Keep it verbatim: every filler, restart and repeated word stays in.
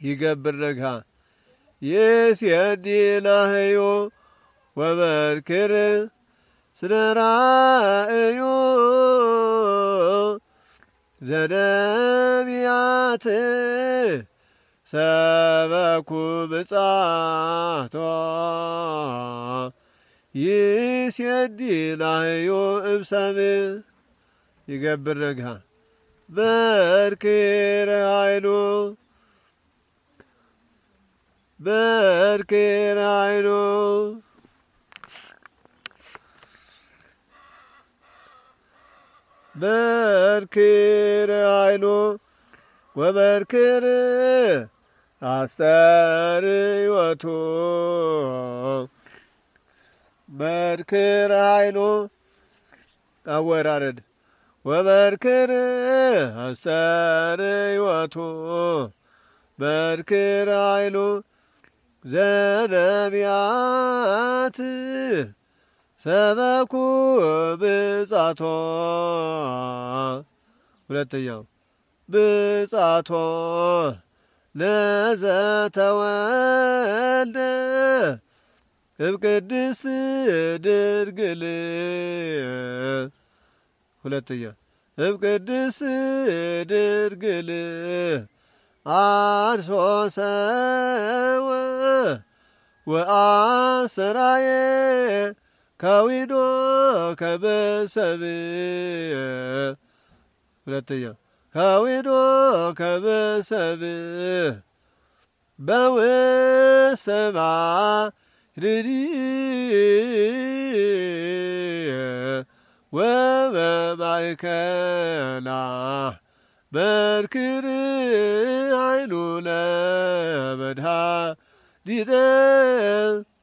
ይገብርካ የስየዲናህዮ ወመርክር ስነራእዮ ዘነቢያት ሰበኩ ብጻቶ ይስየዲናህዮ እብሰብ ይገብርካ በርክር ኃይሉ በርክር ኃይሉ በርክር ኃይሉ ወበርክር አስተርእዮቱ በርክር ኃይሉ አወራረድ ወበርክር አስተርእዮቱ በርክር ኃይሉ ዘነቢያት ሰበኩ ብጻቶ ሁለተኛው ብጻቶ ለዘተወልደ እምቅድስት ድንግል ሁለተኛ እምቅድስት ድንግል አንሶ ሰወ ወአሰራየ ካዊዶ ከበሰብ ሁለተኛ ካዊዶ ከበሰብ በውስተ ባሕሪ ወበማእከላ በርክር ኃይሉ ለመድኃኒነ